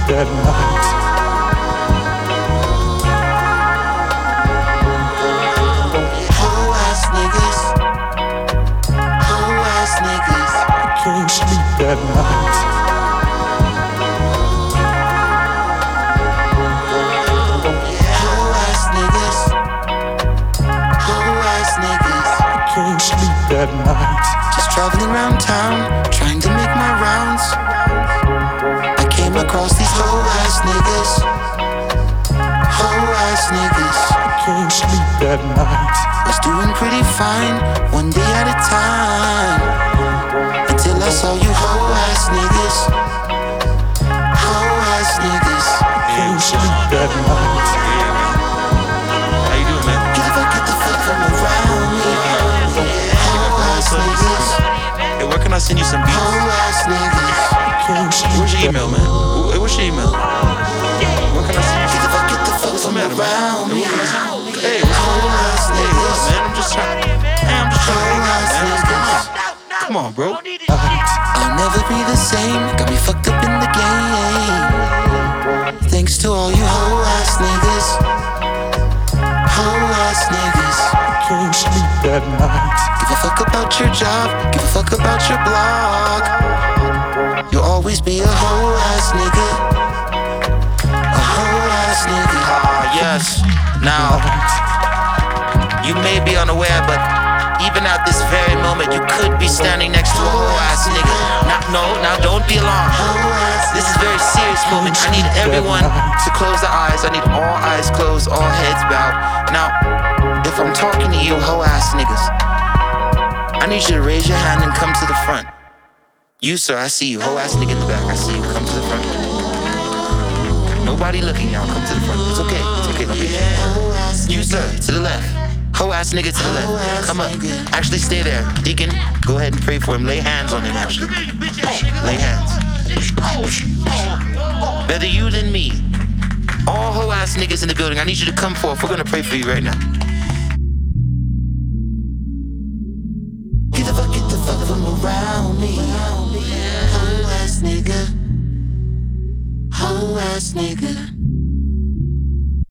that night. Hoe-ass niggas. Hoe-ass niggas. I can't sleep that night. Hoe-ass niggas. Hoe-ass niggas. I can't sleep that night. Just traveling around town, trying to make my rounds. I came across these hoe-ass niggas. Hoe-ass niggas. I can't sleep that night. Was doing pretty fine, one day at a time, until I saw you hoe-ass niggas. Hoe-ass niggas. I can't sleep that night. How you doing, man? Get the fuck from around me. Hoe-ass niggas. Hey, where can I send you some beats? Hoe-ass niggas. I can't sleep Where's your that email, man? Hey, what's your email? Where can I send you some Get the fuck What's the from matter, around man? me. Hey, what's Hoe-ass Hey, niggas. man, I'm just trying to Hoe-ass man. niggas. Come on, bro. I'll never be the same. Got me fucked up in the game. Thanks to all you hoe-ass niggas. Hoe-ass niggas. I can't sleep that night. Give a fuck about your job. Give a fuck about your blog. You'll always be a hoe-ass nigga. A hoe-ass nigga. Yes. Now, you may be unaware, but even at this very moment, you could be standing next to a whole ass nigga. Now don't be alarmed. This is a very serious moment. I need everyone to close their eyes. I need all eyes closed, all heads bowed. Now, if I'm talking to you hoe ass niggas, I need you to raise your hand and come to the front. You, sir, I see you. Hoe ass nigga in the back. I see you. Come to the front. Nobody looking, y'all. Come to the front. It's okay. It's okay. Don't be ashamed. You, sir, to the left. Hoe ass nigga to the left. Come up. Actually, stay there. Deacon, go ahead and pray for him. Lay hands on him, actually. Lay hands. Better you than me. All hoe ass niggas in the building, I need you to come forth. We're gonna pray for you right now. Get the fuck from around me. Hoe-ass nigga. Hoe-ass nigga.